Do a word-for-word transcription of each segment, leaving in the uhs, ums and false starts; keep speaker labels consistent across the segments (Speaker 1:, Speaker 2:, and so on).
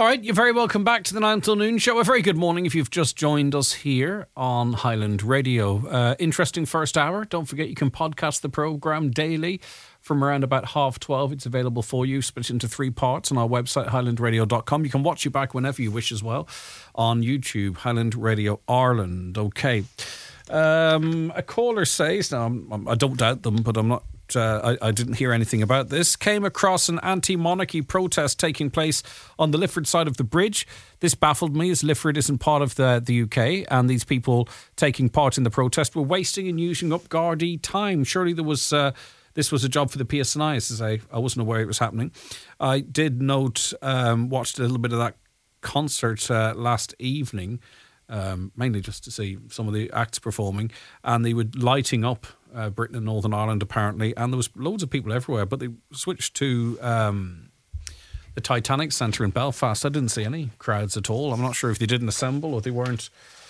Speaker 1: All right, you're very welcome back to the nine till noon show. A very good morning if you've just joined us here on Highland Radio. Uh, interesting first hour. Don't forget you can podcast the programme daily from around about half twelve. It's available for you, split into three parts on our website, highland radio dot com. You can watch it back whenever you wish as well on YouTube, Highland Radio Ireland. Okay. Um, a caller says, now I'm, I don't doubt them, but I'm not Uh, I, I didn't hear anything about this, came across an anti-monarchy protest taking place on the Lifford side of the bridge. This baffled me, as Lifford isn't part of the, the U K, and these people taking part in the protest were wasting and using up Gardaí time. Surely there was uh, this was a job for the P S N I, as I, I wasn't aware it was happening. I did note, um, watched a little bit of that concert uh, last evening, um, mainly just to see some of the acts performing, and they were lighting up Uh, Britain and Northern Ireland apparently, and there was loads of people everywhere, but they switched to um, the Titanic Centre in Belfast. I didn't see any crowds at all. I'm not sure if they didn't assemble or they weren't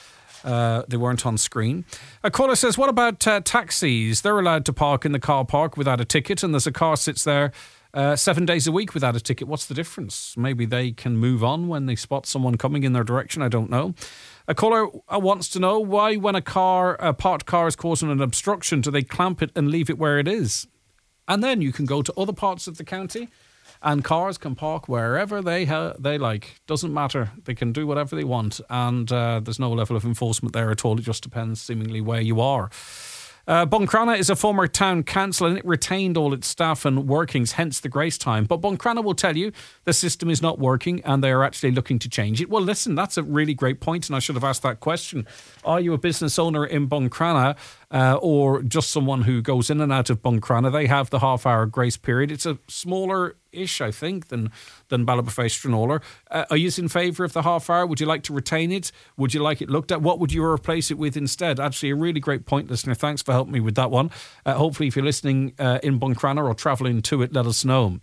Speaker 1: uh, they weren't on screen. A caller says, what about uh, taxis? They're allowed to park in the car park without a ticket, and there's a car sits there uh, seven days a week without a ticket. What's the difference? Maybe they can move on when they spot someone coming in their direction. I don't know. A caller wants to know why, when a car, a parked car is causing an obstruction, do they clamp it and leave it where it is? And then you can go to other parts of the county and cars can park wherever they ha- they like. Doesn't matter. They can do whatever they want. And uh, there's no level of enforcement there at all. It just depends seemingly where you are. Uh, Buncrana is a former town council and it retained all its staff and workings, hence the grace time. But Buncrana will tell you the system is not working and they are actually looking to change it. Well, listen, that's a really great point, and I should have asked that question. Are you a business owner in Buncrana uh, or just someone who goes in and out of Buncrana? They have the half-hour grace period. It's a smaller-ish, I think, than, than Ballabafay Stranora. Uh, are you in favour of the half-hour? Would you like to retain it? Would you like it looked at? What would you replace it with instead? Actually, a really great point, listener. Thanks for helping me with that one. Uh, hopefully, if you're listening uh, in Buncrana or travelling to it, let us know.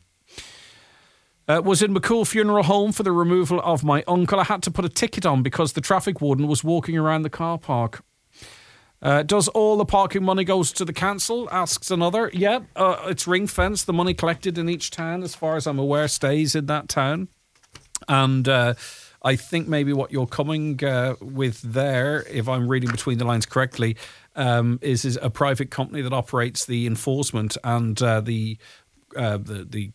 Speaker 1: Uh, was in McCool Funeral Home for the removal of my uncle. I had to put a ticket on because the traffic warden was walking around the car park. Uh, does all the parking money goes to the council? Asks another. Yeah, uh, it's ring fenced. The money collected in each town, as far as I'm aware, stays in that town. And uh, I think maybe what you're coming uh, with there, if I'm reading between the lines correctly, um, is, is a private company that operates the enforcement, and uh, the uh, the the.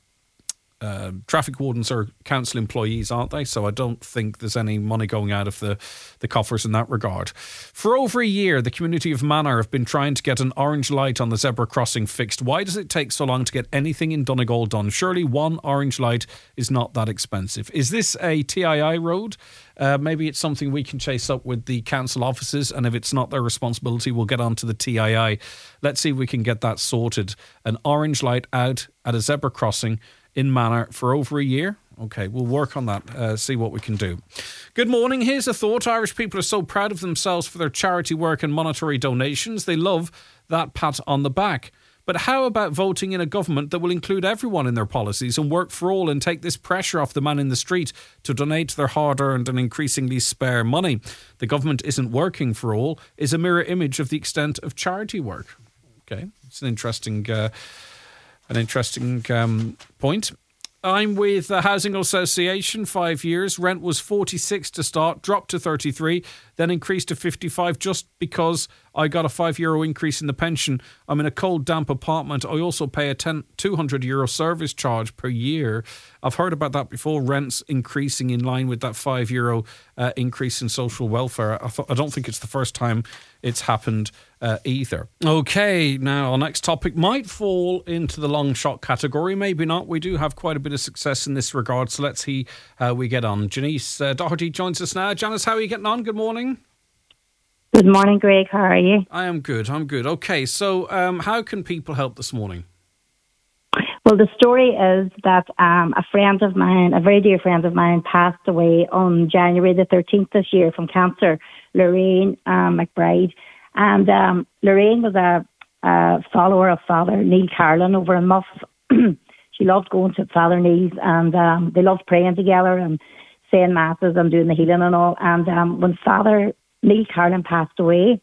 Speaker 1: Uh, traffic wardens are council employees, aren't they? So I don't think there's any money going out of the, the coffers in that regard. For over a year, the community of Manor have been trying to get an orange light on the zebra crossing fixed. Why does it take so long to get anything in Donegal done? Surely one orange light is not that expensive. Is this a T I I road? Uh, maybe it's something we can chase up with the council offices, and if it's not their responsibility, we'll get on to the T I I. Let's see if we can get that sorted. An orange light out at a zebra crossing in Manor for over a year. Okay, we'll work on that, uh, see what we can do. Good morning. Here's a thought. Irish people are so proud of themselves for their charity work and monetary donations. They love that pat on the back. But how about voting in a government that will include everyone in their policies and work for all, and take this pressure off the man in the street to donate their hard-earned and increasingly spare money? The government isn't working for all is a mirror image of the extent of charity work. Okay, it's an interesting... Uh, An interesting um, point. I'm with the Housing Association, five years. Rent was forty-six to start, dropped to thirty-three, then increased to fifty-five just because I got a five euro increase in the pension. I'm in a cold, damp apartment. I also pay a ten, two hundred euro service charge per year. I've heard about that before, rents increasing in line with that five euro uh, increase in social welfare. I, th- I don't think it's the first time it's happened uh, either. Okay, now our next topic might fall into the long shot category. Maybe not. We do have quite a bit of success in this regard, so let's see how we get on. Janice uh, Doherty joins us now. Janice, how are you getting on? Good morning.
Speaker 2: Good morning, Greg. How are you?
Speaker 1: I am good. I'm good. Okay, so um, how can people help this morning?
Speaker 2: Well, the story is that um, a friend of mine, a very dear friend of mine, passed away on January the thirteenth this year from cancer, Lorraine um, McBride. And um, Lorraine was a, a follower of Father Neil Carlin over in Muff. She loved going to Father Neil's, and um, they loved praying together and saying masses and doing the healing and all. And um, when Father Neil Carlin passed away,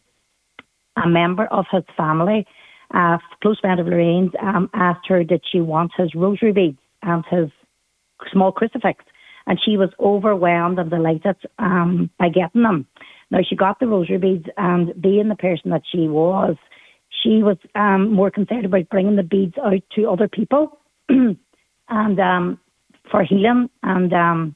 Speaker 2: a member of his family, a close friend of Lorraine's, um, asked her did she want his rosary beads and his small crucifix. and she was overwhelmed and delighted um, by getting them. Now, she got the rosary beads, and being the person that she was, she was um, more concerned about bringing the beads out to other people and um, for healing. And um,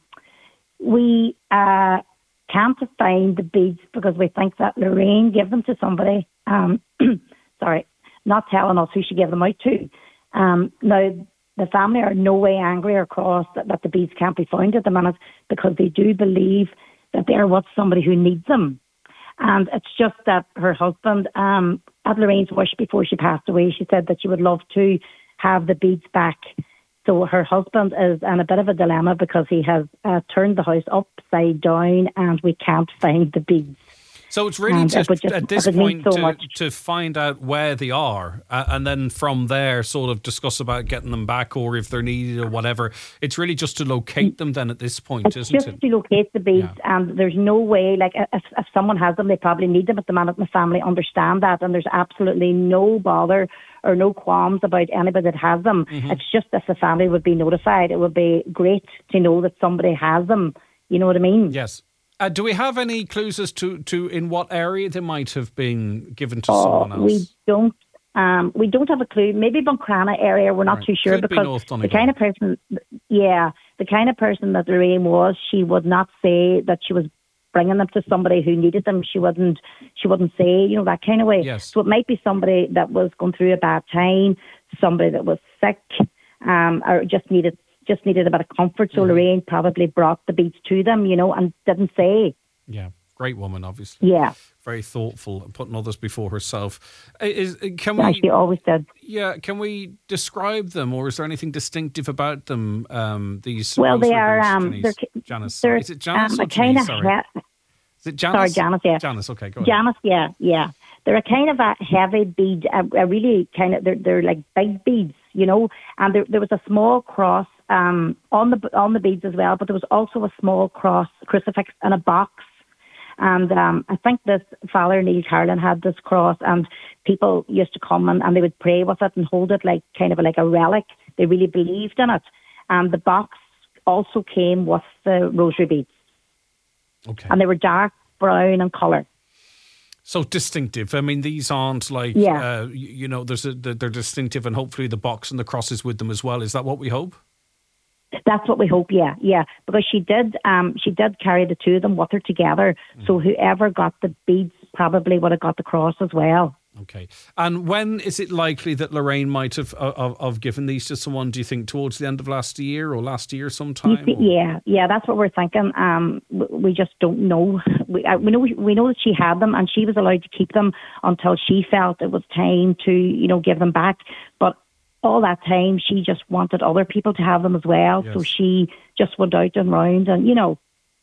Speaker 2: we uh, can't find the beads because we think that Lorraine gave them to somebody. Um, sorry, not telling us who she gave them out to. Um, now, the family are no way angry or cross that, that the beads can't be found at the minute, because they do believe that they're with somebody who needs them. And it's just that her husband, um, at Lorraine's wish before she passed away, she said that she would love to have the beads back. So her husband is in a bit of a dilemma because he has uh, turned the house upside down and we can't find the beads.
Speaker 1: So it's really
Speaker 2: And
Speaker 1: just,
Speaker 2: it just-
Speaker 1: at this
Speaker 2: it means
Speaker 1: point
Speaker 2: so
Speaker 1: to,
Speaker 2: much.
Speaker 1: to find out where they are uh, and then from there sort of discuss about getting them back or if they're needed or whatever. It's really just to locate them then at this point,
Speaker 2: It's
Speaker 1: isn't
Speaker 2: just
Speaker 1: it?
Speaker 2: to locate the beads,
Speaker 1: Yeah.
Speaker 2: and there's no way, like, if, if someone has them, they probably need them at the minute, and the family understand that, and there's absolutely no bother or no qualms about anybody that has them.
Speaker 1: Mm-hmm.
Speaker 2: It's just if the family would be notified, it would be great to know that somebody has them. You know what I mean?
Speaker 1: Yes. Uh, do we have any clues as to, to in what area they might have been given to
Speaker 2: Oh,
Speaker 1: someone else?
Speaker 2: we don't. Um, we don't have a clue. Maybe Buncrana area. We're not
Speaker 1: Right.
Speaker 2: too sure
Speaker 1: Could be
Speaker 2: because
Speaker 1: North
Speaker 2: the
Speaker 1: Donegal.
Speaker 2: kind of person, yeah, the kind of person that Lorraine was, she would not say that she was bringing them to somebody who needed them. She wouldn't. She wouldn't say, you know, that kind of way.
Speaker 1: Yes.
Speaker 2: So it might be somebody that was going through a bad time, somebody that was sick, um, or just needed just needed a bit of comfort. So
Speaker 1: Mm-hmm.
Speaker 2: Lorraine probably brought the beads to them, you know, and didn't say.
Speaker 1: Yeah. Great woman, obviously.
Speaker 2: Yeah,
Speaker 1: Very thoughtful and putting others before herself. Uh, Is, can
Speaker 2: yeah,
Speaker 1: we...
Speaker 2: she always did.
Speaker 1: Yeah, can we describe them, or is there anything distinctive about them? Um, these
Speaker 2: Well, they
Speaker 1: rosary
Speaker 2: are.
Speaker 1: beads,
Speaker 2: Um,
Speaker 1: Janice?
Speaker 2: they're,
Speaker 1: Janice,
Speaker 2: they're,
Speaker 1: is it Janice
Speaker 2: um,
Speaker 1: or
Speaker 2: a kind
Speaker 1: Janice?
Speaker 2: of
Speaker 1: Sorry,
Speaker 2: he-
Speaker 1: is it Janice?
Speaker 2: Sorry, Janice, yeah.
Speaker 1: Janice. Okay, go ahead.
Speaker 2: Janice, yeah, yeah. They're a kind of a heavy bead, a, a really kind of, they're, they're like big beads, you know, and there, there was a small cross um, on the on the beads as well, but there was also a small cross crucifix in a box. And um, I think this Father Neil Carlin had this cross, and people used to come and, and they would pray with it and hold it like kind of like a relic. They really believed in it. And the box also came with the rosary beads,
Speaker 1: Okay.
Speaker 2: and they were dark brown in colour.
Speaker 1: So distinctive. I mean, these aren't like,
Speaker 2: Yeah.
Speaker 1: uh, you, you know, there's a, they're distinctive, and hopefully the box and the cross is with them as well. Is that what we hope?
Speaker 2: That's what we hope, yeah, yeah. Because she did, um, she did carry the two of them with her together.
Speaker 1: Mm.
Speaker 2: So whoever got the beads probably would have got the cross as well.
Speaker 1: Okay. And when is it likely that Lorraine might have have, have given these to someone? Do you think towards the end of last year or last year sometime?
Speaker 2: You see,
Speaker 1: or?
Speaker 2: yeah, yeah, that's what we're thinking. Um, we, we just don't know. We, uh, we know we know that she had them, and she was allowed to keep them until she felt it was time to, you know, give them back. But all that time, she just wanted other people to have them as well.
Speaker 1: Yes.
Speaker 2: So she just went out and round, and you know,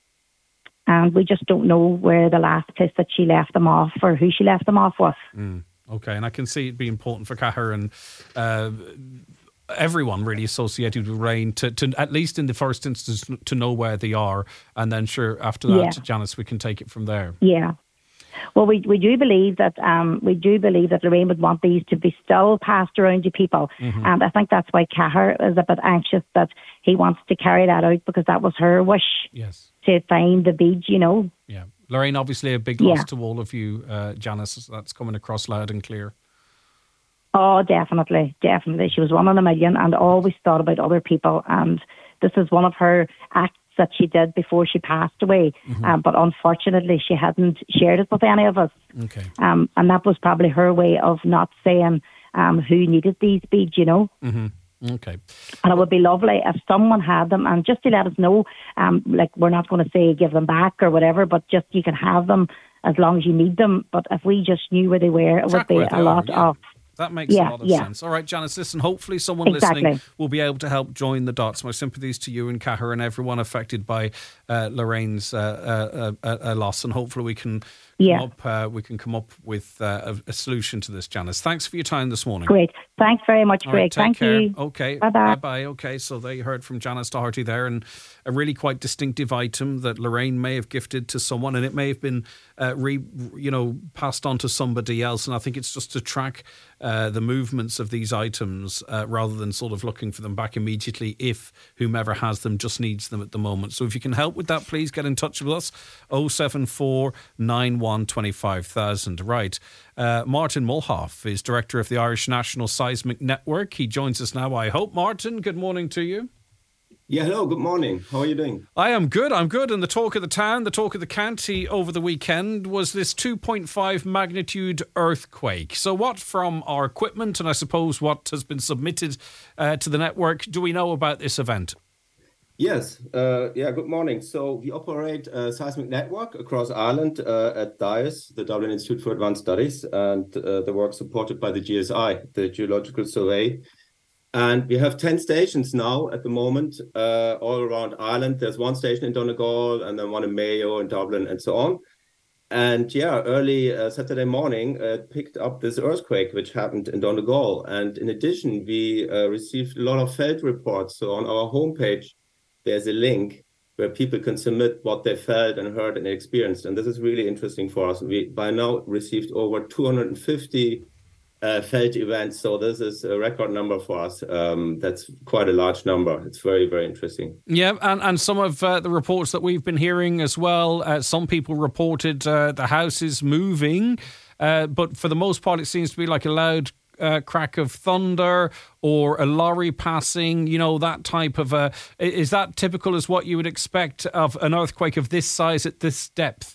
Speaker 2: and we just don't know where the last place that she left them off or who she left them off with.
Speaker 1: Mm, okay, and I can see it be important for Cahir and uh, everyone really associated with Rain to, to, at least in the first instance, to know where they are. And then sure, after that,
Speaker 2: Yeah.
Speaker 1: Janice, we can take it from there.
Speaker 2: Yeah. Well, we we do believe that um, we do believe that Lorraine would want these to be still passed around to people,
Speaker 1: Mm-hmm.
Speaker 2: and I think that's why Cahir is a bit anxious that he wants to carry that out, because that was her wish
Speaker 1: Yes.
Speaker 2: to find the beads, you know.
Speaker 1: Yeah. Lorraine, obviously a big loss
Speaker 2: Yeah.
Speaker 1: to all of you, uh, Janice. That's coming across loud and clear.
Speaker 2: Oh, definitely, definitely. She was one in a million and always thought about other people, and this is one of her acts that she did before she passed away.
Speaker 1: Mm-hmm.
Speaker 2: Um, but unfortunately, she hadn't shared it with any of us.
Speaker 1: Okay.
Speaker 2: Um, and that was probably her way of not saying um, who needed these beads, you know.
Speaker 1: Mm-hmm. Okay.
Speaker 2: And it would be lovely if someone had them, and just to let us know, um, like we're not going to say give them back or whatever, but just you can have them as long as you need them. But if we just knew where they were, it
Speaker 1: Track
Speaker 2: would be
Speaker 1: where they
Speaker 2: a lot
Speaker 1: are, yeah.
Speaker 2: of...
Speaker 1: That makes
Speaker 2: Yeah,
Speaker 1: a lot of
Speaker 2: yeah.
Speaker 1: sense. All right, Janice, listen, hopefully someone
Speaker 2: Exactly.
Speaker 1: listening will be able to help join the dots. My sympathies to you and Cahir and everyone affected by uh, Lorraine's uh, uh, uh, uh, loss, and hopefully we can
Speaker 2: Yeah.
Speaker 1: come up, uh, we can come up with uh, a, a solution to this, Janice. Thanks for your time this morning.
Speaker 2: Great. Thanks very much,
Speaker 1: All
Speaker 2: Greg.
Speaker 1: right, take
Speaker 2: Thank
Speaker 1: care.
Speaker 2: you.
Speaker 1: Okay.
Speaker 2: Bye-bye.
Speaker 1: Bye-bye. Okay, so they heard from Janice Doherty there, and a really quite distinctive item that Lorraine may have gifted to someone, and it may have been uh, re, you know, passed on to somebody else. And I think it's just to track uh, the movements of these items uh, rather than sort of looking for them back immediately if whomever has them just needs them at the moment. So if you can help with that, please get in touch with us. oh seven four nine one two five thousand. Right. Uh, Martin Mulhoff is director of the Irish National Seismic Network. He joins us now, I hope. Martin, good morning to you.
Speaker 3: Yeah, hello, good morning. How are you doing?
Speaker 1: I am good, I'm good. And the talk of the town, the talk of the county over the weekend was this two point five magnitude earthquake. So what from our equipment and I suppose what has been submitted uh, to the network do we know about this event?
Speaker 3: Yes, uh, yeah, good morning. So we operate a seismic network across Ireland uh, at D I S, the Dublin Institute for Advanced Studies, and uh, the work supported by the G S I, the Geological Survey. And we have ten stations now at the moment, uh, all around Ireland. There's one station in Donegal and then one in Mayo and Dublin and so on. And yeah, early uh, Saturday morning, uh, picked up this earthquake, which happened in Donegal. And in addition, we uh, received a lot of felt reports. So on our homepage, there's a link where people can submit what they felt and heard and experienced. And this is really interesting for us. We by now received over two hundred fifty Uh, felt events, so this is a record number for us. Um, that's quite a large number. It's very, very interesting.
Speaker 1: Yeah, and, and some of uh, the reports that we've been hearing as well, uh, some people reported uh, the house is moving, uh, but for the most part it seems to be like a loud uh, crack of thunder or a lorry passing, you know, that type of... Uh, is that typical as what you would expect of an earthquake of this size at this depth?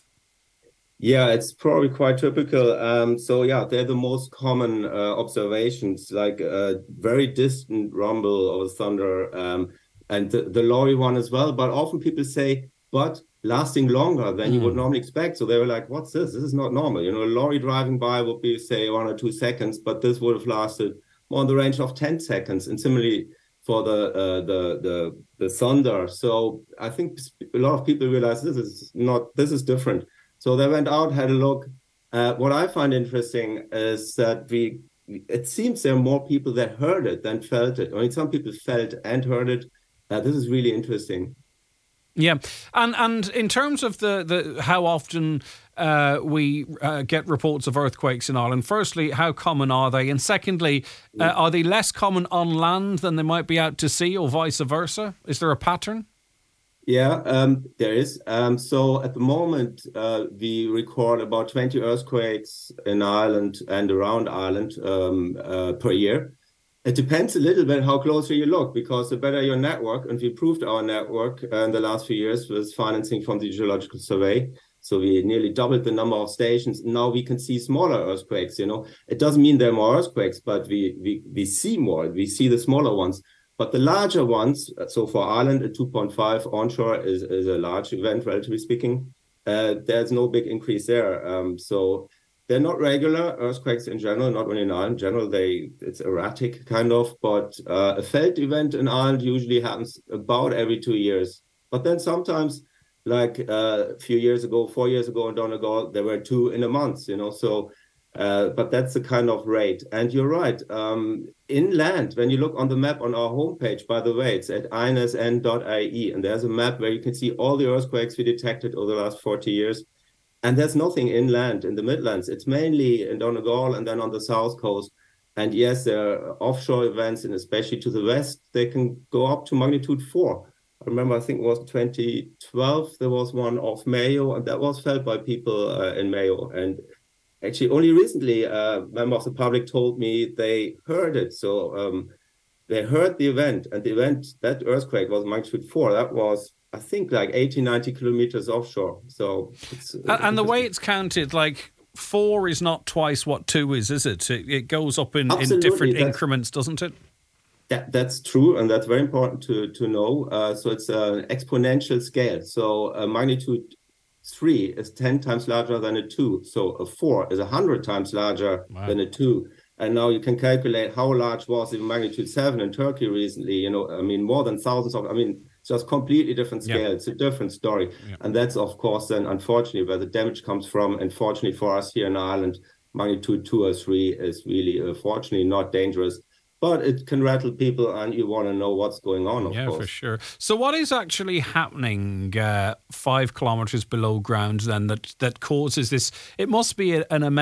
Speaker 3: Yeah, it's probably quite typical. Um, so yeah, they're the most common uh, observations, like a very distant rumble of thunder, um, and the, the lorry one as well. But often people say, but lasting longer than mm. you would normally expect. So they were like, what's this? This is not normal. You know, a lorry driving by would be, say, one or two seconds, but this would have lasted more in the range of ten seconds. And similarly for the uh, the the the thunder. So I think a lot of people realize this is not, this is different. So they went out, had a look. Uh, what I find interesting is that we, it seems there are more people that heard it than felt it. I mean, some people felt and heard it. Uh, this is really interesting.
Speaker 1: Yeah, and and in terms of the, the how often uh, we uh, get reports of earthquakes in Ireland, firstly, how common are they? And secondly, uh, are they less common on land than they might be out to sea or vice versa? Is there a pattern?
Speaker 3: Yeah, um, there is. Um, so at the moment, uh, we record about twenty earthquakes in Ireland and around Ireland um, uh, per year. It depends a little bit how closely you look, because the better your network, and we improved our network uh, in the last few years with financing from the Geological Survey. So we nearly doubled the number of stations. Now we can see smaller earthquakes. You know, it doesn't mean there are more earthquakes, but we we we see more. We see the smaller ones. But the larger ones, so for Ireland, a two point five onshore is, is a large event, relatively speaking. Uh, there's no big increase there. Um, so they're not regular earthquakes in general, not only in Ireland. In general, they it's erratic kind of. But uh, a felt event in Ireland usually happens about every two years. But then sometimes, like uh, a few years ago, four years ago in Donegal, there were two in a month, you know. So Uh, but that's the kind of rate. And you're right. Um, inland, when you look on the map on our homepage, by the way, it's at I N S N dot I E. And there's a map where you can see all the earthquakes we detected over the last forty years. And there's nothing inland in the Midlands. It's mainly in Donegal and then on the south coast. And yes, there are offshore events, and especially to the west, they can go up to magnitude four. I remember, I think it was twenty twelve, there was one off Mayo, and that was felt by people uh, in Mayo. And actually, only recently, a uh, member of the public told me they heard it. So um, they heard the event, and the event, that earthquake was magnitude four. That was, I think, like eighty, ninety kilometers offshore. So, it's,
Speaker 1: and, and the way it's counted, like four is not twice what two is, is it? It, it goes up in, in different that's, increments, doesn't it?
Speaker 3: That, that's true, and that's very important to, to know. Uh, so it's an exponential scale. So uh, magnitude three is ten times larger than a two. So a four is one hundred times larger wow. than a two. And now you can calculate how large was the magnitude seven in Turkey recently. You know, I mean, more than thousands of, I mean, just completely different scale. Yeah. It's a different story. Yeah. And that's, of course, then, unfortunately, where the damage comes from. And fortunately for us here in Ireland, magnitude two or three is really, uh, fortunately, not dangerous. But it can rattle people, and you want to know what's going on, of
Speaker 1: yeah,
Speaker 3: course.
Speaker 1: Yeah, for sure. So what is actually happening uh, five kilometres below ground then that, that causes this? It must be a, an immense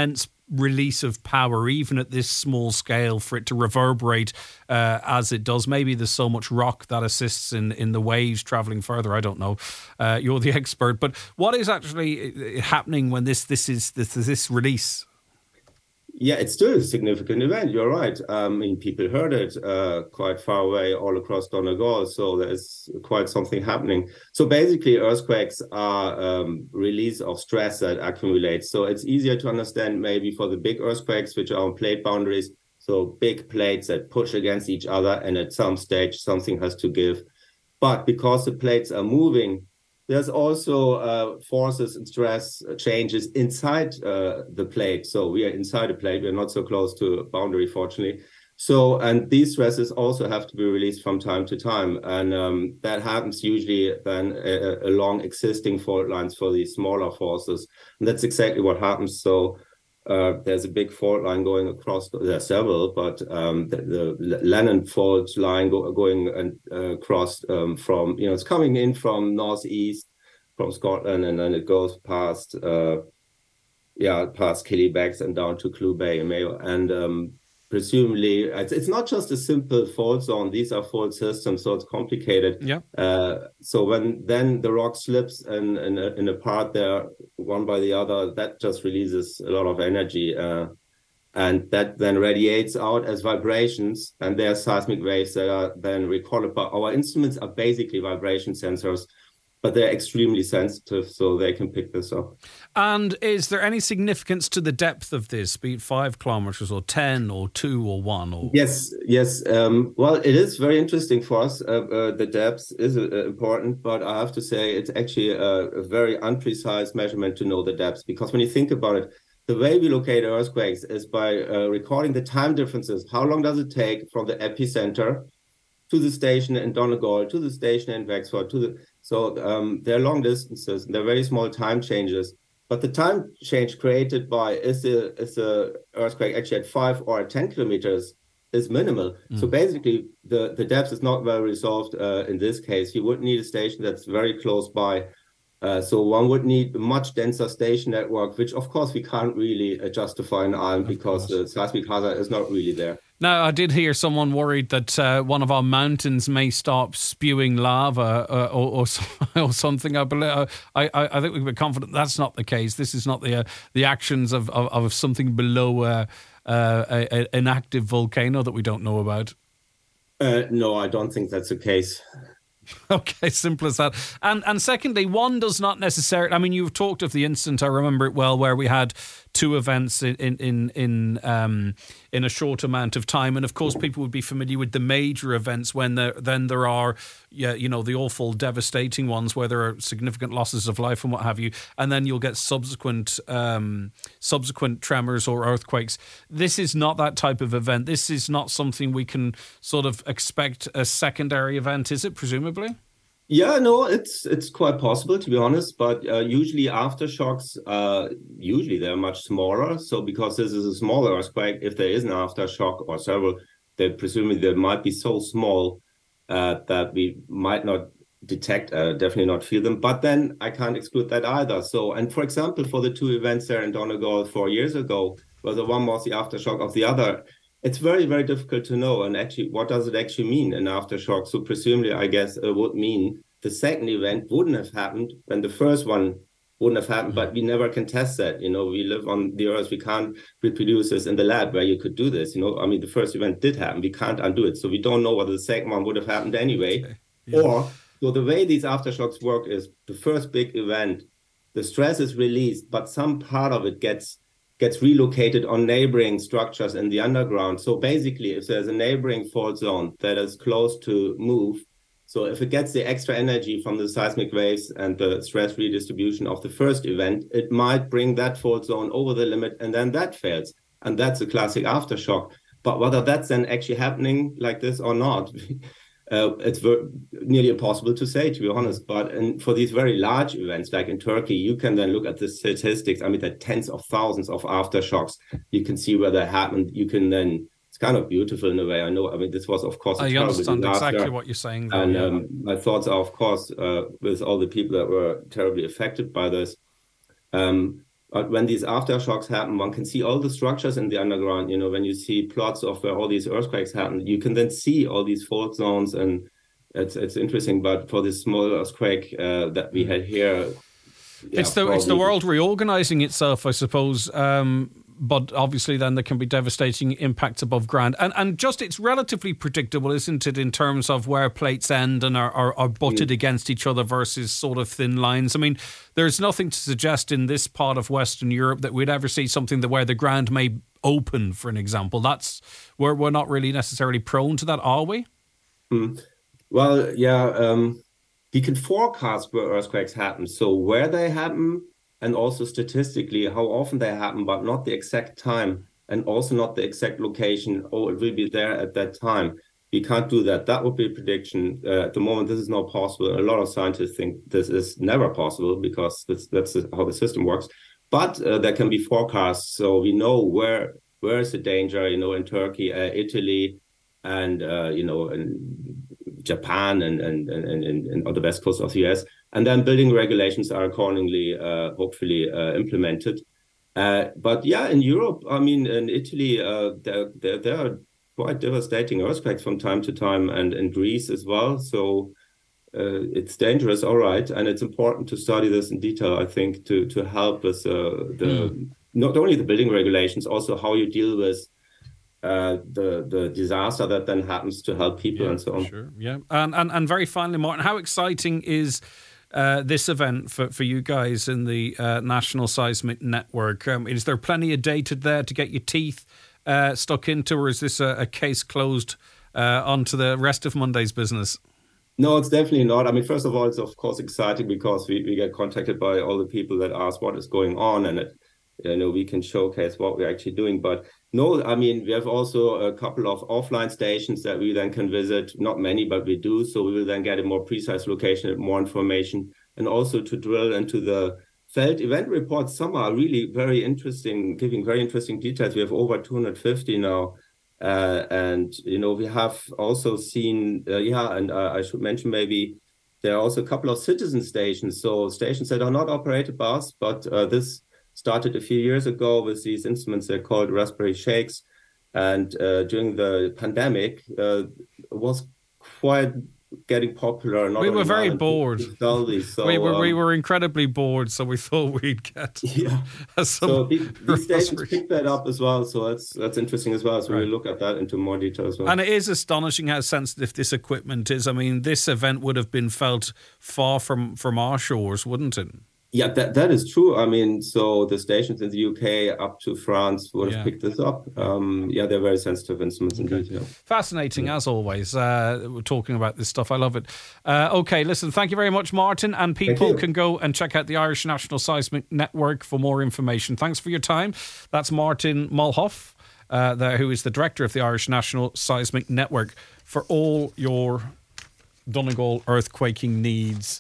Speaker 1: release of power, even at this small scale, for it to reverberate uh, as it does? Maybe there's so much rock that assists in, in the waves traveling further. I don't know. Uh, you're the expert. But what is actually happening when this this is this, this release?
Speaker 3: Yeah, it's still a significant event. You're right. Um, I mean, people heard it uh, quite far away, all across Donegal. So there's quite something happening. So basically, earthquakes are um, release of stress that accumulates. So it's easier to understand maybe for the big earthquakes, which are on plate boundaries. So big plates that push against each other, and at some stage, something has to give. But because the plates are moving, there's also uh, forces and stress changes inside uh, the plate. So we are inside the plate. We're not so close to a boundary, fortunately. So, and these stresses also have to be released from time to time. And um, that happens usually then uh, along existing fault lines for these smaller forces. And that's exactly what happens. So uh, there's a big fault line going across, there are several, but um, the, the Lennon fault line go, going and uh, across um, from, you know, it's coming in from northeast, from Scotland, and then it goes past, uh, yeah, past Killybegs and down to Clew Bay and Mayo. And um, presumably, it's, it's not just a simple fault zone. These are fault systems, so it's complicated.
Speaker 1: Yeah.
Speaker 3: Uh, so when then the rock slips and in, in, in a part there, one by the other, that just releases a lot of energy. Uh, and that then radiates out as vibrations. And there are seismic waves that are then recorded. But our instruments are basically vibration sensors, but they're extremely sensitive, so they can pick this up.
Speaker 1: And is there any significance to the depth of this, be it five kilometers or ten or two or one? Or
Speaker 3: Yes, yes. Um, well, it is very interesting for us. Uh, uh, the depth is uh, important, but I have to say it's actually a, a very unprecise measurement to know the depth, because when you think about it, the way we locate earthquakes is by uh, recording the time differences. How long does it take from the epicenter to the station in Donegal, to the station in Wexford, to the so um, they're long distances, and they're very small time changes. But the time change created by is the is the earthquake actually at five or at ten kilometers is minimal. Mm. So basically, the the depth is not well resolved uh, in this case. You would need a station that's very close by. Uh, so one would need a much denser station network, which of course we can't really uh, justify in Ireland because the seismic hazard is not really there.
Speaker 1: Now, I did hear someone worried that uh, one of our mountains may stop spewing lava uh, or, or, or something. I believe, I, I, I think we can be confident that's not the case. This is not the uh, the actions of, of, of something below uh, uh, a, an active volcano that we don't know about.
Speaker 3: Uh, no, I don't think that's the case.
Speaker 1: Okay, simple as that. And and secondly, one does not necessarily. I mean, you've talked of the incident. I remember it well, where we had two events in in in in, um, in a short amount of time, and of course, people would be familiar with the major events when there then there are, yeah, you know, the awful, devastating ones where there are significant losses of life and what have you, and then you'll get subsequent um, subsequent tremors or earthquakes. This is not that type of event. This is not something we can sort of expect a secondary event, is it? Presumably.
Speaker 3: Yeah, no, it's it's quite possible, to be honest, but uh, usually aftershocks, uh, usually they're much smaller. So because this is a smaller earthquake, if there is an aftershock or several, they presumably they might be so small uh, that we might not detect, uh, definitely not feel them. But then I can't exclude that either. So, and for example, for the two events there in Donegal four years ago, where the one was the aftershock of the other, it's very, very difficult to know. And actually, what does it actually mean, an aftershock? So presumably, I guess it would mean the second event wouldn't have happened when the first one wouldn't have happened, but we never can test that. You know, we live on the earth. We can't reproduce this in the lab where you could do this. You know, I mean, the first event did happen. We can't undo it. So we don't know whether the second one would have happened anyway. Okay. Yeah. Or, so the way these aftershocks work is the first big event, the stress is released, but some part of it gets gets relocated on neighboring structures in the underground. So basically, if there's a neighboring fault zone that is close to move, so if it gets the extra energy from the seismic waves and the stress redistribution of the first event, it might bring that fault zone over the limit, and then that fails. And that's a classic aftershock. But whether that's then actually happening like this or not, uh, it's very, nearly impossible to say, to be honest. But and for these very large events, like in Turkey, you can then look at the statistics. I mean, there are tens of thousands of aftershocks. You can see where they happened. You can then, it's kind of beautiful in a way. I know, I mean, this was, of course, a
Speaker 1: I understand exactly what you're saying. Though,
Speaker 3: and
Speaker 1: yeah.
Speaker 3: um, my thoughts are, of course, uh, with all the people that were terribly affected by this. Um, But when these aftershocks happen, one can see all the structures in the underground. You know, when you see plots of where all these earthquakes happen, you can then see all these fault zones, and it's it's interesting. But for this small earthquake uh, that we had here,
Speaker 1: yeah, it's the probably. it's the world reorganizing itself, I suppose. Um, But obviously then there can be devastating impacts above ground. And and just it's relatively predictable, isn't it, in terms of where plates end and are, are, are butted mm. against each other versus sort of thin lines. I mean, there's nothing to suggest in this part of Western Europe that we'd ever see something that where the ground may open, for an example. That's where we're not really necessarily prone to that, are we?
Speaker 3: Mm. Well, yeah, um, we can forecast where earthquakes happen. So where they happen, and also statistically how often they happen, but not the exact time, and also not the exact location. Oh, it will be there at that time. We can't do that. That would be a prediction. Uh, at the moment, this is not possible. A lot of scientists think this is never possible because this, that's how the system works. But uh, there can be forecasts, so we know where where is the danger. You know, in Turkey, uh, Italy, and uh, you know, in Japan, and and and and, and on the west coast of the U S. And then building regulations are accordingly, uh, hopefully, uh, implemented. Uh, but yeah, in Europe, I mean, in Italy, uh, there, there, there are quite devastating earthquakes from time to time, and in Greece as well. So uh, it's dangerous, all right. And it's important to study this in detail, I think, to, to help with uh, the mm. not only the building regulations, also how you deal with Uh, the the disaster that then happens, to help people
Speaker 1: yeah,
Speaker 3: and so on.
Speaker 1: Sure, yeah. And, and and very finally, Martin, how exciting is uh, this event for, for you guys in the uh, National Seismic Network? Um, is there plenty of data there to get your teeth uh, stuck into, or is this a, a case closed uh, onto the rest of Monday's business?
Speaker 3: No, it's definitely not. I mean, first of all, it's of course exciting because we, we get contacted by all the people that ask what is going on, and it, you know, we can showcase what we're actually doing. But no, I mean, we have also a couple of offline stations that we then can visit. Not many, but we do. So we will then get a more precise location and more information, and also to drill into the Feld event reports. Some are really very interesting, giving very interesting details. We have over two hundred fifty now. Uh, and, you know, we have also seen, uh, yeah, and uh, I should mention maybe there are also a couple of citizen stations. So stations that are not operated by us, but uh, this started a few years ago with these instruments. They're called Raspberry Shakes. And uh, during the pandemic, uh, it was quite getting popular. Not
Speaker 1: we were very bored.
Speaker 3: Dully, so,
Speaker 1: we were
Speaker 3: um,
Speaker 1: we were incredibly bored, so we thought we'd get.
Speaker 3: Yeah. So these, these stations picked that up as well. So that's that's interesting as well. So right. We'll look at that into more detail as well.
Speaker 1: And it is astonishing how sensitive this equipment is. I mean, this event would have been felt far from from our shores, wouldn't it?
Speaker 3: Yeah, that, that is true. I mean, so the stations in the U K up to France would have yeah. picked this up. Um, yeah, they're very sensitive instruments okay. indeed. Yeah.
Speaker 1: Fascinating, yeah. as always. Uh, we're talking about this stuff. I love it. Uh, okay, listen, thank you very much, Martin. And people can go and check out the Irish National Seismic Network for more information. Thanks for your time. That's Martin Mulhoff, uh, there, who is the director of the Irish National Seismic Network, for all your Donegal earthquaking needs.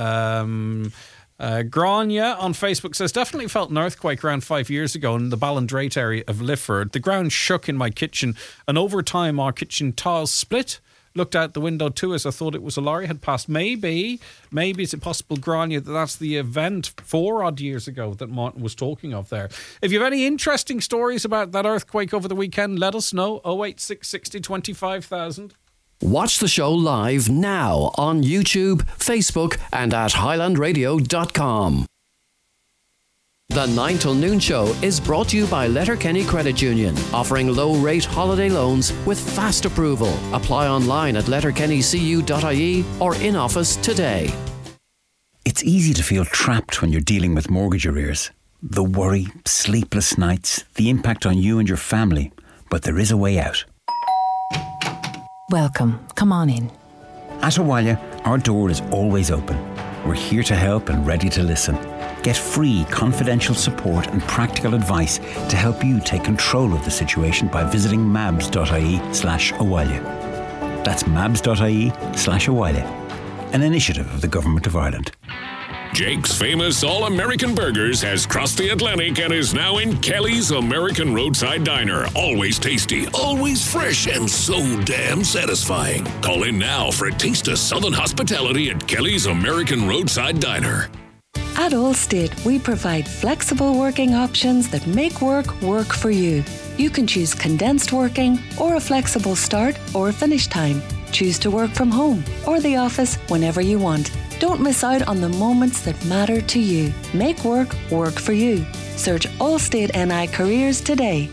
Speaker 1: Um... Uh, Grania on Facebook says, definitely felt an earthquake around five years ago in the Ballindrate area of Lifford. The ground shook in my kitchen, and over time our kitchen tiles split. Looked out the window too as I thought it was a lorry had passed. Maybe, maybe is it possible, Grania, that that's the event four odd years ago that Martin was talking of there. If you have any interesting stories about that earthquake over the weekend, let us know. oh eight six sixty twenty-five thousand.
Speaker 4: Watch the show live now on YouTube, Facebook and at highland radio dot com. The nine till noon show is brought to you by Letterkenny Credit Union, offering low-rate holiday loans with fast approval. Apply online at letterkenny c u dot i e or in office today.
Speaker 5: It's easy to feel trapped when you're dealing with mortgage arrears. The worry, sleepless nights, the impact on you and your family. But there is a way out.
Speaker 6: Welcome. Come on in.
Speaker 5: At Awalia, our door is always open. We're here to help and ready to listen. Get free, confidential support and practical advice to help you take control of the situation by visiting mabs dot i e slash Awalia. That's mabs dot i e slash Awalia, an initiative of the Government of Ireland.
Speaker 7: Jake's famous All-American Burgers has crossed the Atlantic and is now in Kelly's American Roadside Diner. Always tasty, always fresh, and so damn satisfying. Call in now for a taste of Southern hospitality at Kelly's American Roadside Diner.
Speaker 6: At Allstate, we provide flexible working options that make work work for you. You can choose condensed working or a flexible start or finish time. Choose to work from home or the office whenever you want. Don't miss out on the moments that matter to you. Make work work for you. Search Allstate N I Careers today.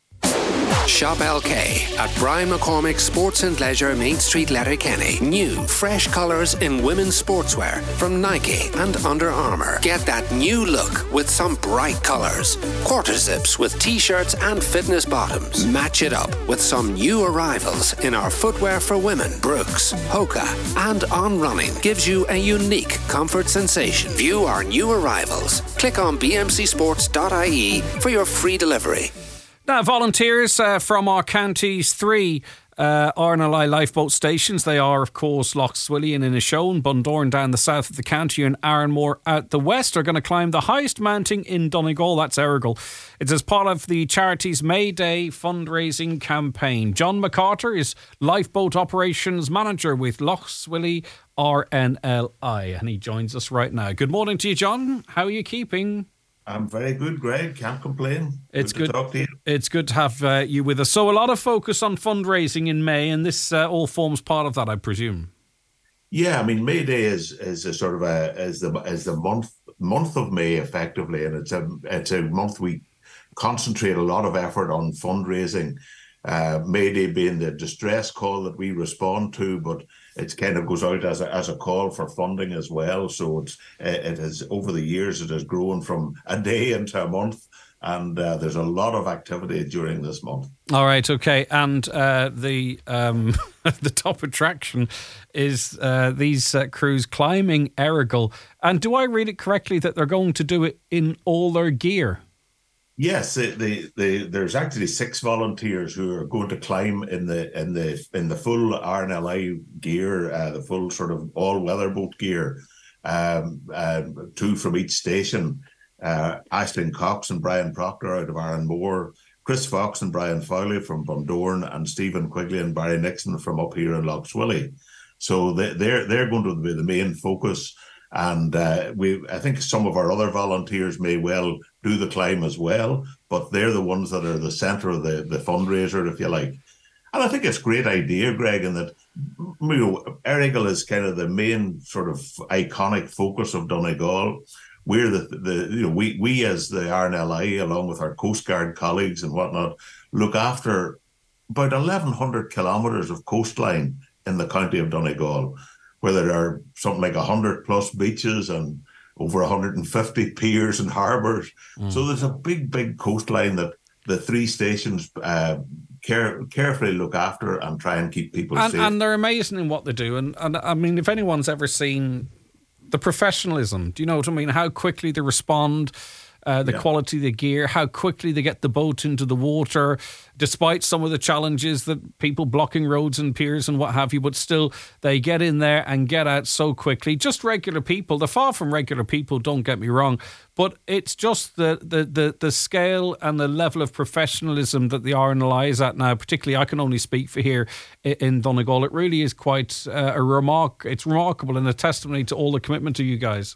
Speaker 8: Shop L K at Brian McCormick Sports and Leisure, Main Street, Letterkenny. New, fresh colours in women's sportswear from Nike and Under Armour. Get that new look with some bright colours. Quarter zips with t-shirts and fitness bottoms. Match it up with some new arrivals in our footwear for women. Brooks, Hoka and On Running gives you a unique comfort sensation. View our new arrivals. Click on b m c sports dot i e for your free delivery.
Speaker 1: Now, volunteers uh, from our county's three uh, R N L I lifeboat stations. They are, of course, Lough Swilly and Inishowen, Bundoran down the south of the county, and Arranmore out the west, are going to climb the highest mountain in Donegal. That's Errigal. It's as part of the charity's May Day fundraising campaign. John MacArthur is Lifeboat Operations Manager with Lough Swilly R N L I, and he joins us right now. Good morning to you, John. How are you keeping?
Speaker 9: I'm very good, Greg. Can't complain.
Speaker 1: It's good,
Speaker 9: good to talk to you.
Speaker 1: It's good to have uh, you with us. So a lot of focus on fundraising in May, and this uh, all forms part of that, I presume.
Speaker 9: Yeah, I mean, May Day is is a sort of a is the is the month month of May effectively, and it's a it's a month we concentrate a lot of effort on fundraising. Uh, May Day being the distress call that we respond to, but it kind of goes out as a as a call for funding as well. So it's it has over the years it has grown from a day into a month, and uh, there's a lot of activity during this month.
Speaker 1: All right, okay, and uh, the um, the top attraction is uh, these uh, crews climbing Errigal. And do I read it correctly that they're going to do it in all their gear?
Speaker 9: Yes, they, they, they, there's actually six volunteers who are going to climb in the in the in the full R N L I gear, uh, the full sort of all-weather boat gear. Um, uh, two from each station: uh, Ashton Cox and Brian Proctor out of Arranmore, Chris Fox and Brian Fowley from Bundoran, and Stephen Quigley and Barry Nixon from up here in Lough Swilly. So they, they're they're going to be the main focus. And uh, we, I think some of our other volunteers may well do the climb as well, but they're the ones that are the centre of the, the fundraiser, if you like. And I think it's a great idea, Greg, in that, you know, Errigal is kind of the main sort of iconic focus of Donegal. We're the, the you know, we, we as the R N L I, along with our Coast Guard colleagues and whatnot, look after about eleven hundred kilometres of coastline in the county of Donegal, where there are something like one hundred plus beaches and over one hundred fifty piers and harbours. Mm. So there's a big, big coastline that the three stations uh, care, carefully look after and try and keep people
Speaker 1: and,
Speaker 9: safe.
Speaker 1: And they're amazing in what they do. And, and I mean, if anyone's ever seen the professionalism, do you know what I mean? How quickly they respond, uh, the yeah. quality of the gear, how quickly they get the boat into the water, despite some of the challenges that people blocking roads and piers and what have you, but still they get in there and get out so quickly. Just regular people. They're far from regular people, don't get me wrong, but it's just the the the, the scale and the level of professionalism that the R N L I is at now, particularly I can only speak for here in Donegal. It really is quite uh, a remark. It's remarkable and a testimony to all the commitment of you guys.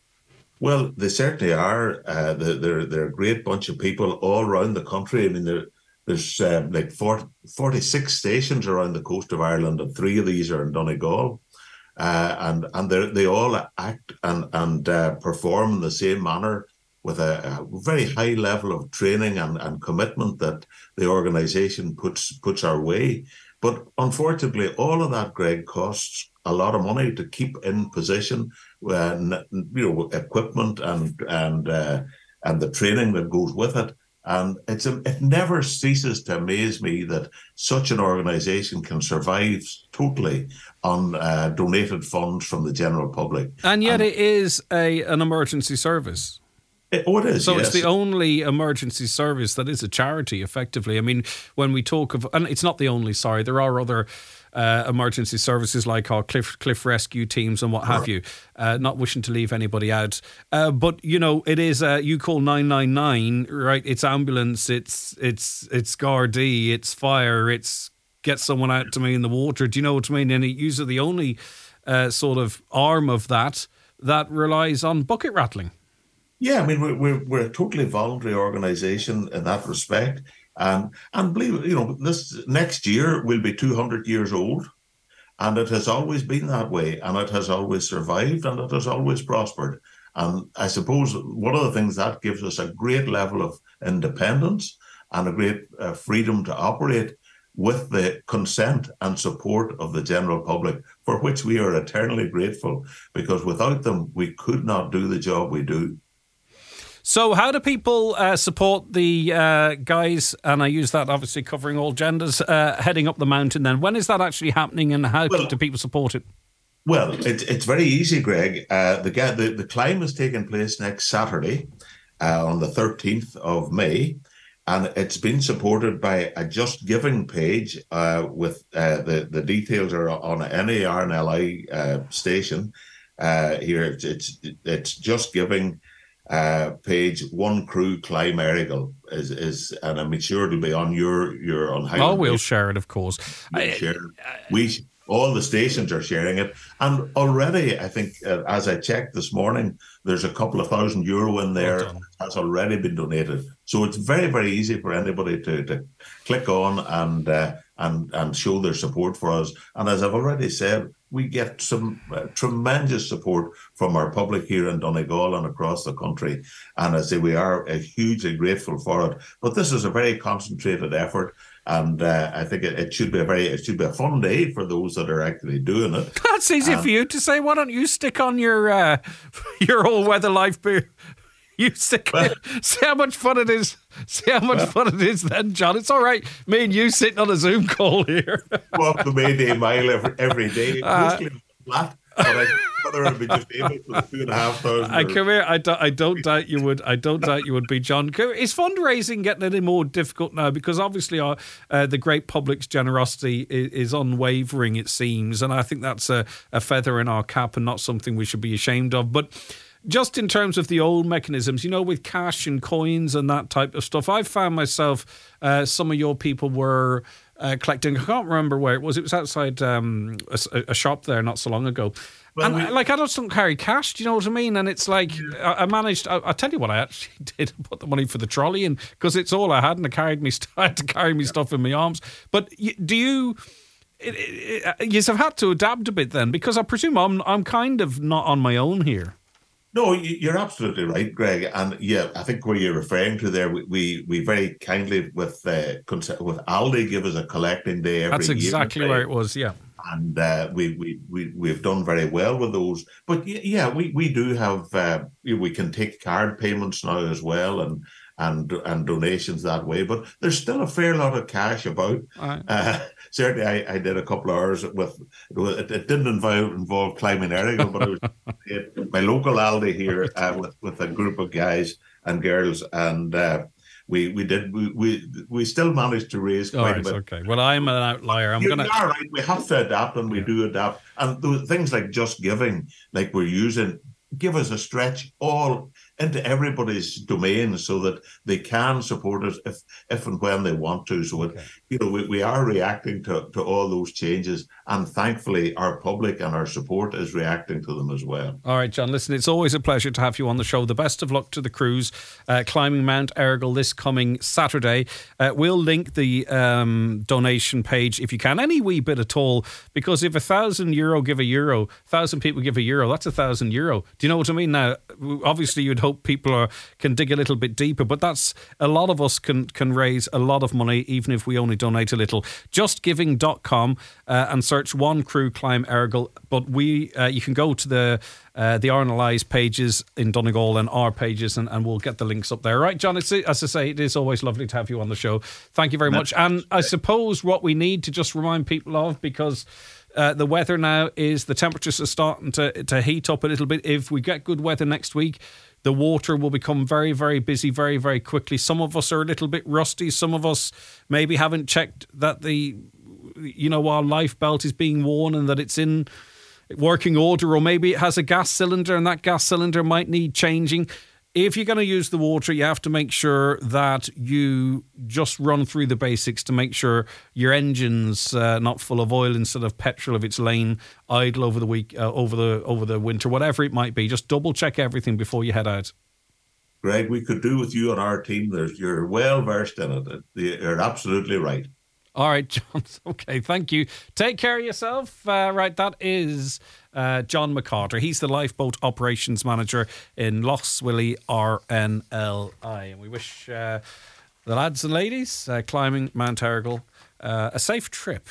Speaker 9: Well, they certainly are. Uh, they're, they're a great bunch of people all around the country. I mean, there, there's uh, like forty, forty-six stations around the coast of Ireland, and three of these are in Donegal. Uh, and and they all act and, and uh, perform in the same manner with a, a very high level of training and, and commitment that the organisation puts puts our way. But unfortunately, all of that, Greg, costs a lot of money to keep in position, uh, you know, equipment and and uh, and the training that goes with it. And it's a, it never ceases to amaze me that such an organisation can survive totally on uh, donated funds from the general public.
Speaker 1: And yet, and it is a an emergency service.
Speaker 9: It, oh, it is.
Speaker 1: So
Speaker 9: yes.
Speaker 1: It's the only emergency service that is a charity, effectively. I mean, when we talk of, and it's not the only. Sorry, there are other uh, emergency services like our cliff cliff rescue teams and what have you. Uh, not wishing to leave anybody out, uh, but you know, it is. Uh, you call nine nine nine, right? It's ambulance. It's it's it's Gardaí. It's fire. It's get someone out to me in the water. Do you know what I mean? And it usually the only uh, sort of arm of that that relies on bucket rattling.
Speaker 9: Yeah, I mean, we're, we're, we're a totally voluntary organisation in that respect. Um, and believe it, you know, this next year will be two hundred years old. And it has always been that way. And it has always survived and it has always prospered. And I suppose one of the things that gives us a great level of independence and a great uh, freedom to operate with the consent and support of the general public, for which we are eternally grateful, because without them, we could not do the job we do.
Speaker 1: So how do people uh, support the uh, guys, and I use that obviously covering all genders, uh, heading up the mountain then? When is that actually happening and how well, do people support it?
Speaker 9: Well, it, it's very easy, Greg. Uh, the, the, the climb is taking place next Saturday uh, on the thirteenth of May, and it's been supported by a Just Giving page uh, with uh, the, the details are on any R N L I uh, station. Uh, here, it's, it's, it's Just Giving Uh, page One Crew Climb Errigal is is, and I'm sure it'll be on your your on.
Speaker 1: Oh, we'll share it, of course.
Speaker 9: We'll I, share. We all the stations are sharing it, and already I think uh, as I checked this morning, there's a couple of thousand euro in there well has already been donated. So it's very very easy for anybody to to click on and uh, and and show their support for us. And as I've already said, we get some uh, tremendous support from our public here in Donegal and across the country. And I say we are uh, hugely grateful for it. But this is a very concentrated effort. And uh, I think it, it should be a very, it should be a fun day for those that are actually doing it.
Speaker 1: That's easy um, for you to say. Why don't you stick on your uh, your all weather life beer? You stick well, see how much fun it is. See how much well, fun it is then, John. It's all right. Me and you sitting on a Zoom call here.
Speaker 9: Walk the Mayday Mile every, every day. Uh, mostly flat. But I whether I'd be just able for the two and a half thousand.
Speaker 1: I come here. I don't. I don't doubt you would. I don't doubt you would be, John. Is fundraising getting any more difficult now? Because obviously, our uh, the great public's generosity is, is unwavering. It seems, and I think that's a, a feather in our cap and not something we should be ashamed of. But just in terms of the old mechanisms, you know, with cash and coins and that type of stuff, I found myself. Uh, some of your people were. Uh, collecting, I can't remember where it was. It was outside um, a, a shop there not so long ago. Well, and we, like, I just don't carry cash. Do you know what I mean? And it's like, yeah. I, I managed. I, I'll tell you what I actually did. I put the money for the trolley in because it's all I had, and I carried me. St- I had to carry me yeah. stuff in my arms. But do you? It, it, it, yes, I've had to adapt a bit then because I presume I'm I'm kind of not on my own here.
Speaker 9: No, you're absolutely right, Greg. And yeah, I think what you're referring to there, we we, we very kindly with uh, with Aldi give us a collecting day every year.
Speaker 1: That's exactly where it was, yeah.
Speaker 9: And uh, we we we we've done very well with those. But yeah, we we do have uh, we can take card payments now as well, and and and donations that way. But there's still a fair lot of cash about. Right. Uh, certainly, I, I did a couple of hours with. It, it didn't involve involve climbing Errigal, but it was at my local Aldi here uh, with with a group of guys and girls, and uh, we we did we, we we still managed to raise quite
Speaker 1: right,
Speaker 9: a bit.
Speaker 1: Okay, well, I'm an outlier. I'm
Speaker 9: you
Speaker 1: gonna.
Speaker 9: are right. We have to adapt, and we yeah. do adapt. And those things like Just Giving, like we're using, give us a stretch all into everybody's domain so that they can support us if if and when they want to. So, okay. it, you know, we, we are reacting to, to all those changes, and thankfully our public and our support is reacting to them as well.
Speaker 1: All right, John, listen, it's always a pleasure to have you on the show. The best of luck to the crews uh, climbing Mount Errigal this coming Saturday. Uh, we'll link the um, donation page if you can, any wee bit at all, because if a thousand euro give a euro, a thousand people give a euro, that's a thousand euro. Do you know what I mean? Now, obviously you'd hope people are, can dig a little bit deeper, but that's a lot of us can can raise a lot of money even if we only donate a little. just giving dot com uh, and search One Crew Climb Errigal. But we uh, you can go to the uh, the R N L I's pages in Donegal and our pages, and, and we'll get the links up there. Right, John, it's, as I say, it is always lovely to have you on the show. Thank you very much. And I suppose what we need to just remind people of, because Uh, the weather now is, the temperatures are starting to, to heat up a little bit. If we get good weather next week, the water will become very, very busy very, very quickly. Some of us are a little bit rusty. Some of us maybe haven't checked that the, you know, our life belt is being worn and that it's in working order, or maybe it has a gas cylinder and that gas cylinder might need changing. if you're going to use the water, you have to make sure that you just run through the basics to make sure your engine's uh, not full of oil instead of petrol if it's laying idle over the week, uh, over the over the winter, whatever it might be. Just double check everything before you head out.
Speaker 9: Greg, we could do with you on our team. There's, you're well versed in it. You're absolutely right.
Speaker 1: All right, John. Okay, thank you. Take care of yourself. Uh, right, that is uh, John McCarter. He's the lifeboat operations manager in Lough Swilly R N L I. And we wish uh, the lads and ladies uh, climbing Mount Errigal uh, a safe trip.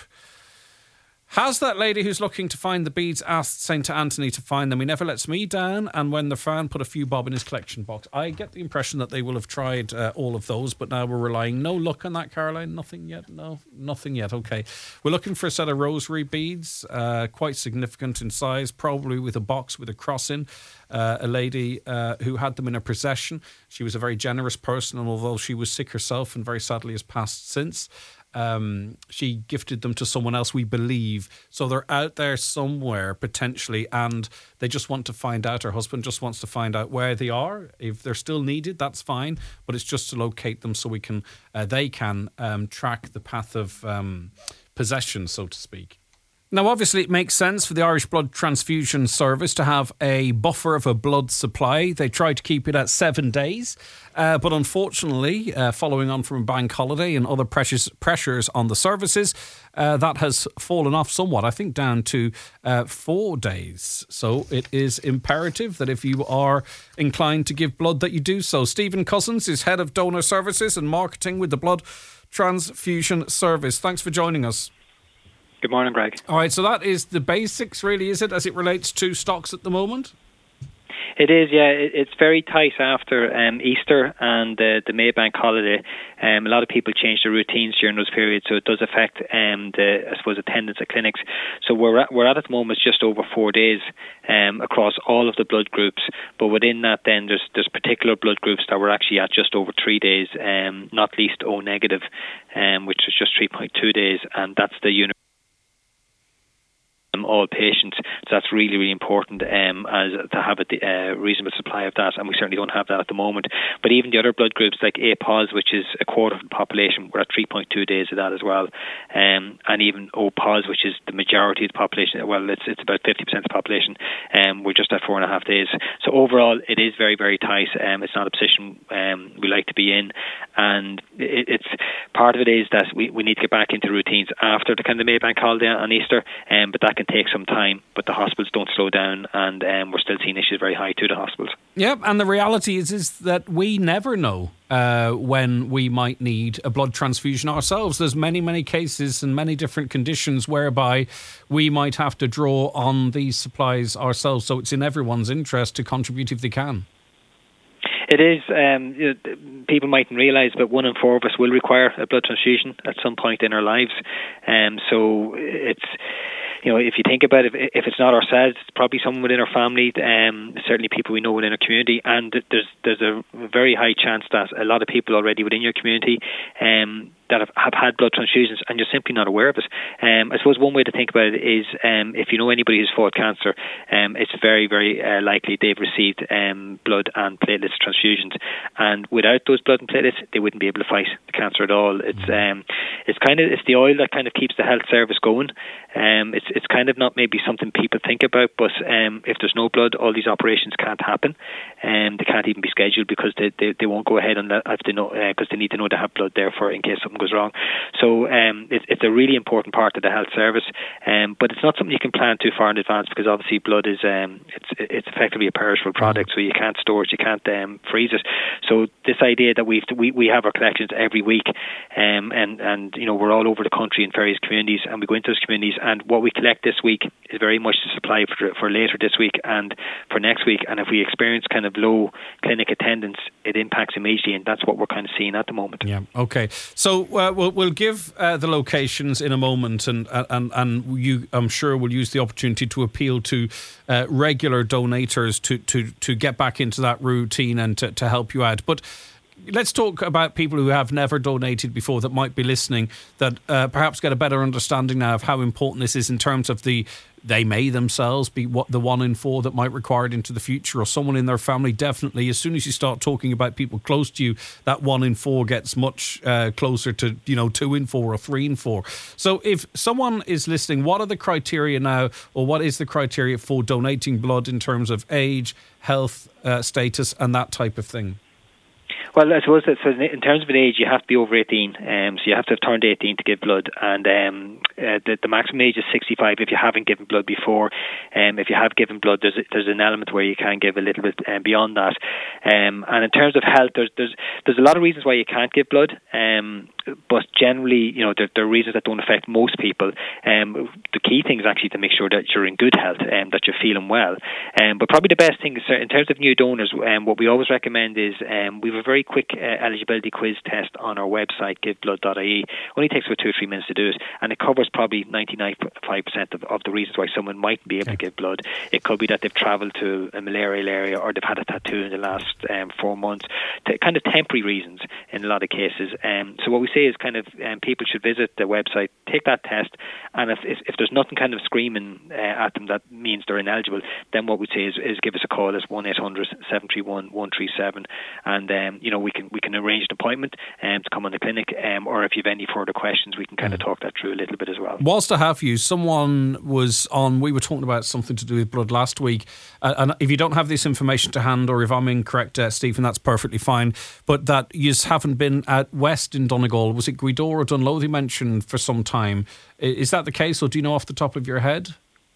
Speaker 1: Has that lady who's looking to find the beads asked Saint Anthony to find them? He never lets me down, and when they're found, put a few bob in his collection box. I get the impression that they will have tried uh, all of those, but now we're relying. No luck on that, Caroline? Nothing yet? No, nothing yet. Okay. We're looking for a set of rosary beads, uh, quite significant in size, probably with a box with a cross in. Uh, a lady uh, who had them in her possession. She was a very generous person, and although she was sick herself and very sadly has passed since, Um, she gifted them to someone else, we believe. So they're out there somewhere potentially, and they just want to find out. Her husband just wants to find out where they are. If they're still needed, that's fine, but it's just to locate them so we can, uh, they can um, track the path of um, possession, so to speak. Now, obviously, it makes sense for the Irish Blood Transfusion Service to have a buffer of a blood supply. They try to keep it at seven days. Uh, but unfortunately, uh, following on from a bank holiday and other pressures, pressures on the services, uh, that has fallen off somewhat, I think down to uh, four days. So it is imperative that if you are inclined to give blood, that you do so. Stephen Cousins is Head of Donor Services and Marketing with the Blood Transfusion Service. Thanks for joining us.
Speaker 10: Good morning, Greg.
Speaker 1: All right, so that is the basics, really, is it, as it relates to stocks at the moment?
Speaker 10: It is, yeah. It's very tight after um, Easter and uh, the May bank holiday. Um, a lot of people change their routines during those periods, so it does affect, um, the, I suppose, attendance at clinics. So we're at, we're at at the moment just over four days um, across all of the blood groups. But within that, then there's there's particular blood groups that we're actually at just over three days, um, not least O negative, um, which is just three point two days, and that's the unit. Um, all patients, so that's really, really important um, as to have a uh, reasonable supply of that, and we certainly don't have that at the moment. But even the other blood groups like A P O S, which is a quarter of the population, we're at three point two days of that as well, um, and even O P O S, which is the majority of the population, well, it's it's about fifty percent of the population, um, we're just at four and a half days. So overall, it is very, very tight. Um, it's not a position um, we like to be in, and it, it's part of it is that we, we need to get back into routines after the kind of May bank holiday on Easter, um, but that can take some time, but the hospitals don't slow down, and um, we're still seeing issues very high to the hospitals.
Speaker 1: Yep, and the reality is is that we never know uh, when we might need a blood transfusion ourselves. There's many, many cases and many different conditions whereby we might have to draw on these supplies ourselves, so it's in everyone's interest to contribute if they can.
Speaker 10: It is. Um, you know, people mightn't realise, but one in four of us will require a blood transfusion at some point in our lives. Um, so it's, you know, if you think about it, if it's not ourselves, it's probably someone within our family, um, certainly people we know within our community, and there's there's a very high chance that a lot of people already within your community um, that have, have had blood transfusions and you're simply not aware of it. Um, I suppose one way to think about it is um, if you know anybody who's fought cancer, um, it's very, very uh, likely they've received um, blood and platelets transfusions, and without those blood and platelets, they wouldn't be able to fight the cancer at all. It's um, it's kind of it's the oil that kind of keeps the health service going. Um, it's it's kind of not maybe something people think about, but um, if there's no blood, all these operations can't happen, and um, they can't even be scheduled because they, they, they won't go ahead on that if they know because uh, they need to know they have blood there for in case something goes wrong. So um, it, it's a really important part of the health service, um, but it's not something you can plan too far in advance because obviously blood is um, it's it's effectively a perishable product, so you can't store it, you can't um, freeze it. So this idea that we've we we have our collections every week, um, and and you know we're all over the country in various communities, and we go into those communities, and what we collect this week is very much the supply for for later this week and for next week. And if we experience kind of low clinic attendance, it impacts immediately, and that's what we're kind of seeing at the moment.
Speaker 1: Yeah. Okay. So uh, we'll we'll give uh, the locations in a moment, and and and you, I'm sure, will use the opportunity to appeal to uh, regular donators to to to get back into that routine and to, to help you out. But let's talk about people who have never donated before that might be listening, that uh, perhaps get a better understanding now of how important this is in terms of the they may themselves be what the one in four that might require it into the future, or someone in their family. Definitely, as soon as you start talking about people close to you, that one in four gets much uh, closer to, you know, two in four or three in four. So if someone is listening, what are the criteria now, or what is the criteria for donating blood in terms of age, health, uh, status, and that type of thing?
Speaker 10: Well, I suppose that so in terms of an age, you have to be over eighteen, um, so you have to have turned eighteen to give blood, and um, uh, the, the maximum age is sixty-five if you haven't given blood before. Um, if you have given blood, there's there's an element where you can give a little bit um, beyond that. Um, and in terms of health, there's there's there's a lot of reasons why you can't give blood. Um, but generally, you know, there, there are reasons that don't affect most people. Um, the key thing is actually to make sure that you're in good health and um, that you're feeling well. Um, but probably the best thing is, in terms of new donors, um, what we always recommend is um, we have a very quick uh, eligibility quiz test on our website, give blood dot I E. Only takes about two or three minutes to do it, and it covers probably ninety-nine point five percent of, of the reasons why someone might be able to give blood. It could be that they've travelled to a malarial area, or they've had a tattoo in the last um, four months, to kind of temporary reasons in a lot of cases. Um, so what we say is kind of um, people should visit the website, take that test, and if if, if there's nothing kind of screaming uh, at them that means they're ineligible, then what we say is, is give us a call. It's one eight hundred seven three one one three seven, and um, you know, we can we can arrange an appointment um, to come on the clinic, um, or if you have any further questions, we can kind of talk that through a little bit as well.
Speaker 1: Whilst I have you, someone was on, we were talking about something to do with blood last week, uh, and if you don't have this information to hand, or if I'm incorrect, uh, Stephen, that's perfectly fine, but that you haven't been at West in Donegal. Was it Gweedore or Dunlo mentioned for some time? Is that the case, or do you know off the top of your head?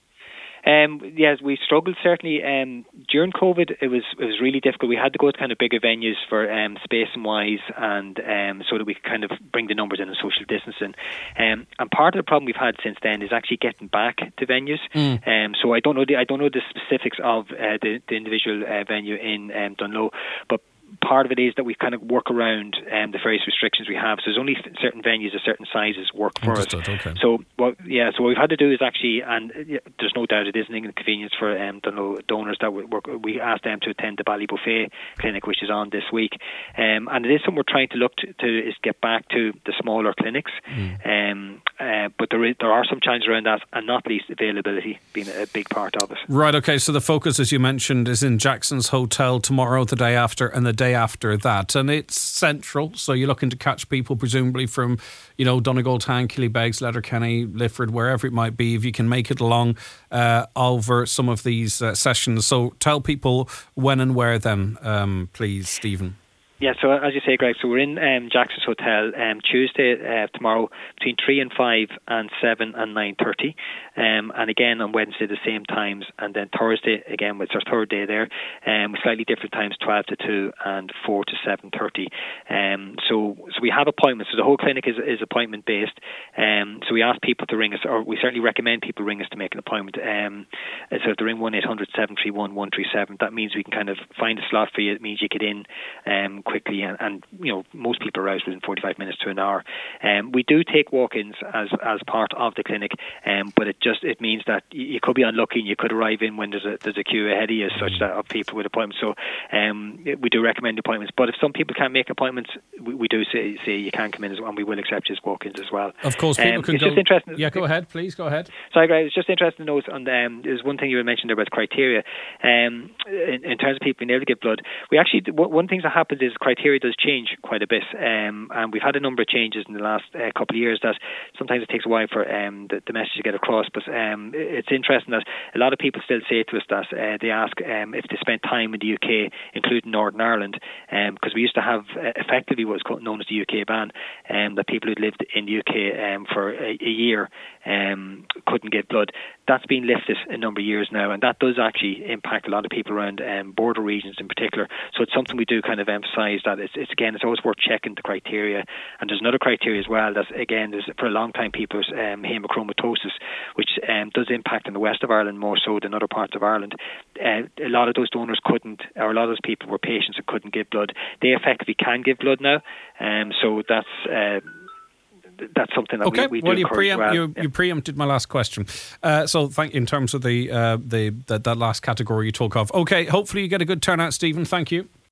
Speaker 10: Um, yes, we struggled certainly um, during COVID. It was it was really difficult. We had to go to kind of bigger venues for um, space and wise, and um, so that we could kind of bring the numbers in and social distancing. Um, and part of the problem we've had since then is actually getting back to venues. Mm. Um, so I don't know the I don't know the specifics of uh, the, the individual uh, venue in um, Dunlo, but part of it is that we kind of work around um, the various restrictions we have. So there's only certain venues of certain sizes work for
Speaker 1: Understood,
Speaker 10: us.
Speaker 1: Okay.
Speaker 10: So what, yeah, so what we've had to do is actually, and yeah, there's no doubt it is an inconvenience for um, the donors that we work. We asked them to attend the Ballybuffet clinic, which is on this week, um, and it is something we're trying to look to, to is get back to the smaller clinics. Mm. Um, uh, but there is, there are some challenges around that, and not least availability being a big part of it.
Speaker 1: Right. Okay. So the focus, as you mentioned, is in Jackson's Hotel tomorrow, the day after, and the day after that, and it's central, so you're looking to catch people presumably from, you know, Donegal Town, Killybegs, Letterkenny, Lifford, wherever it might be, if you can make it along uh, over some of these uh, sessions. So tell people when and where then, um, please, Stephen.
Speaker 10: Yeah, so as you say, Greg, so we're in um, Jackson's Hotel um, Tuesday uh, tomorrow between three and five and seven and nine thirty, um, and again on Wednesday the same times, and then Thursday again, it's our third day there, um, with slightly different times, twelve to two and four to seven thirty. Um, so so we have appointments. So the whole clinic is is appointment based. Um, so we ask people to ring us, or we certainly recommend people ring us to make an appointment. Um, so if they ring one eight hundred seven three one one three seven, that means we can kind of find a slot for you. It means you get in Um, quickly, and, and you know, most people are out within forty-five minutes to an hour. Um, we do take walk-ins as as part of the clinic, um, but it just it means that you, you could be unlucky and you could arrive in when there's a there's a queue ahead of you, such that of people with appointments. So um, we do recommend appointments, but if some people can't make appointments, we, we do say, say you can come in as well, and we will accept his walk-ins as well.
Speaker 1: Of course, people
Speaker 10: um,
Speaker 1: can
Speaker 10: it's
Speaker 1: go.
Speaker 10: Just interesting.
Speaker 1: Yeah, go ahead, please go ahead.
Speaker 10: Sorry, guys. It's just interesting to note on um, there's one thing you mentioned there about criteria. Um, in, in terms of people being able to give blood, we actually one of the things that happens is criteria does change quite a bit, um, and we've had a number of changes in the last uh, couple of years that sometimes it takes a while for um, the, the message to get across, but um, it's interesting that a lot of people still say to us that uh, they ask um, if they spent time in the U K, including Northern Ireland, because um, we used to have uh, effectively what's known as the U K ban, um, that people who'd lived in the U K um, for a, a year um, couldn't give blood. That's been lifted a number of years now, and that does actually impact a lot of people around um, border regions in particular. So it's something we do kind of emphasise, that it's, it's again, it's always worth checking the criteria. And there's another criteria as well that, again, there's for a long time people's um, hemochromatosis, which um, does impact in the west of Ireland more so than other parts of Ireland. Uh, a lot of those donors couldn't, or a lot of those people were patients and couldn't give blood. They effectively can give blood now, um, so that's. Uh, That's something that
Speaker 1: okay.
Speaker 10: we, we do.
Speaker 1: Well, you, preempt,
Speaker 10: well.
Speaker 1: you,
Speaker 10: yeah.
Speaker 1: you preempted my last question. Uh, so, thank in terms of the uh, the that, that last category you talk of. Okay, hopefully you get a good turnout, Stephen. Thank you.